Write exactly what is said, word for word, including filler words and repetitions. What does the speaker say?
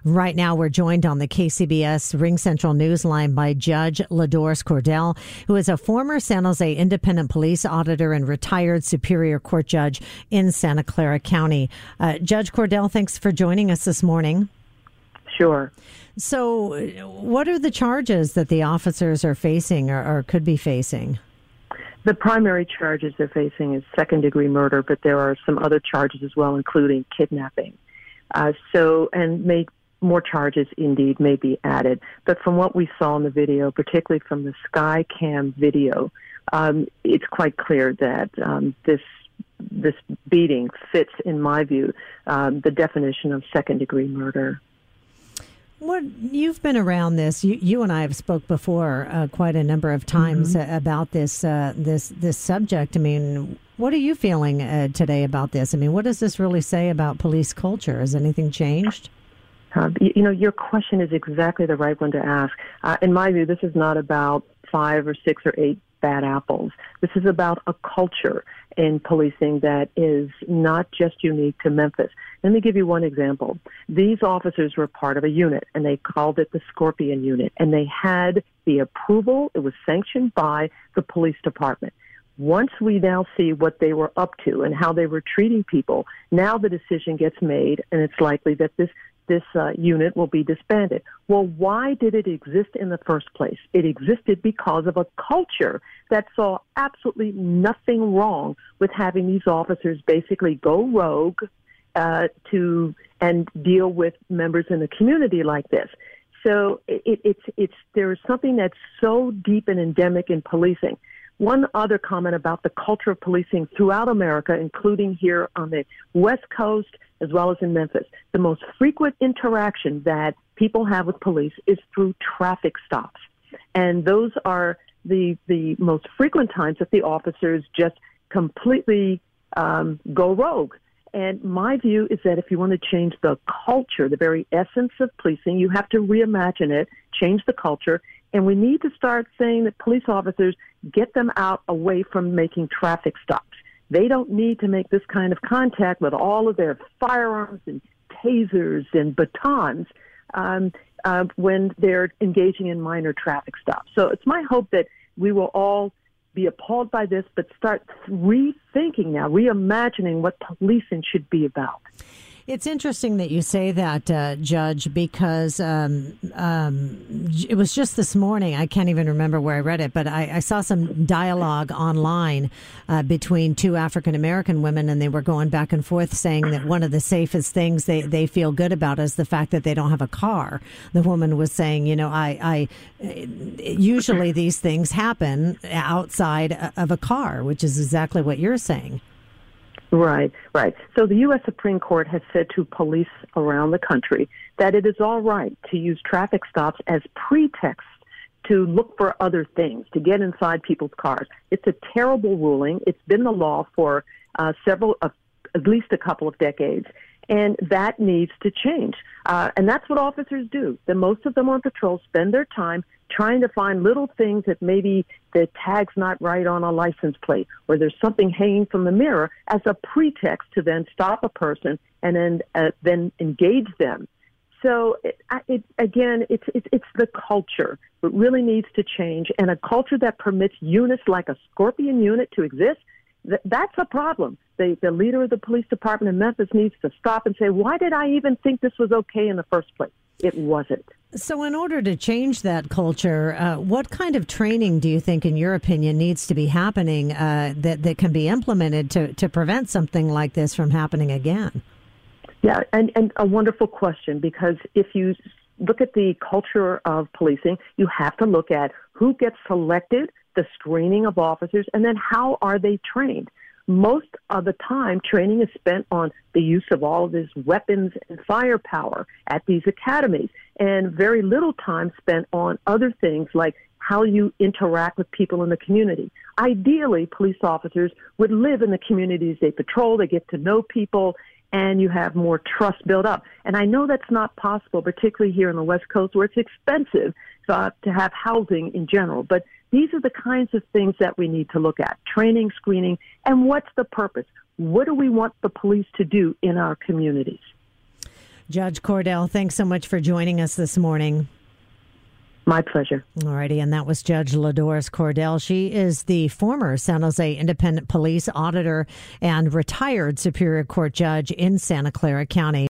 Right now, we're joined on the K C B S Ring Central Newsline by Judge LaDoris Cordell, who is a former San Jose Independent Police Auditor and retired Superior Court Judge in Santa Clara County. Uh, Judge Cordell, thanks for joining us this morning. Sure. So what are the charges that the officers are facing or, or could be facing? The primary charges they're facing is second-degree murder, but there are some other charges as well, including kidnapping. Uh, so, and may, more charges indeed may be added. But from what we saw in the video, particularly from the Skycam video, um, it's quite clear that um, this this beating fits, in my view, um, the definition of second-degree murder. What you've been around this, you, you and I have spoke before uh, quite a number of times mm-hmm. about this uh, this this subject. I mean, what are you feeling uh, today about this? I mean, what does this really say about police culture? Has anything changed? Uh, you know, your question is exactly the right one to ask. Uh, in my view, this is not about five or six or eight bad apples. This is about a culture in policing that is not just unique to Memphis. Let me give you one example. These officers were part of a unit, and they called it the Scorpion Unit, and they had the approval. It was sanctioned by the police department. Once we now see what they were up to and how they were treating people, now the decision gets made, and it's likely that this this uh, unit will be disbanded. Well, why did it exist in the first place? It existed because of a culture that saw absolutely nothing wrong with having these officers basically go rogue uh, to and deal with members in the community like this. So it, it's it's there is something that's so deep and endemic in policing. One other comment about the culture of policing throughout America, including here on the West Coast as well as in Memphis. The most frequent interaction that people have with police is through traffic stops. And those are the the most frequent times that the officers just completely um, go rogue. And my view is that if you want to change the culture, the very essence of policing, you have to reimagine it, change the culture. And we need to start saying that police officers, get them out away from making traffic stops. They don't need to make this kind of contact with all of their firearms and tasers and batons um, uh, when they're engaging in minor traffic stops. So it's my hope that we will all be appalled by this, but start rethinking now, reimagining what policing should be about. It's interesting that you say that, uh, Judge, because um, um, it was just this morning. I can't even remember where I read it, but I, I saw some dialogue online uh, between two African-American women, and they were going back and forth saying that one of the safest things they, they feel good about is the fact that they don't have a car. The woman was saying, you know, I, I usually these things happen outside of a car, which is exactly what you're saying. Right, right. So the U S Supreme Court has said to police around the country that it is all right to use traffic stops as pretext to look for other things, to get inside people's cars. It's a terrible ruling. It's been the law for uh, several, uh, at least a couple of decades, and that needs to change. Uh, and that's what officers do. The most of them on patrol spend their time trying to find little things that maybe the tag's not right on a license plate or there's something hanging from the mirror as a pretext to then stop a person and then uh, then engage them. So, it, it, again, it's, it's it's the culture that really needs to change, and a culture that permits units like a Scorpion Unit to exist, th- that's a problem. The, the leader of the police department in Memphis needs to stop and say, why did I even think this was okay in the first place? It wasn't. So in order to change that culture, uh, what kind of training do you think, in your opinion, needs to be happening uh, that, that can be implemented to, to prevent something like this from happening again? Yeah, and, and a wonderful question, because if you look at the culture of policing, you have to look at who gets selected, the screening of officers, and then how are they trained. Most of the time, training is spent on the use of all of these weapons and firepower at these academies, and very little time spent on other things like how you interact with people in the community. Ideally, police officers would live in the communities they patrol, they get to know people, and you have more trust built up. And I know that's not possible, particularly here in the West Coast where it's expensive uh, to have housing in general. But these are the kinds of things that we need to look at: training, screening, and what's the purpose? What do we want the police to do in our communities? Judge Cordell, thanks so much for joining us this morning. My pleasure. All righty, and that was Judge LaDoris Cordell. She is the former San Jose Independent Police Auditor and retired Superior Court Judge in Santa Clara County.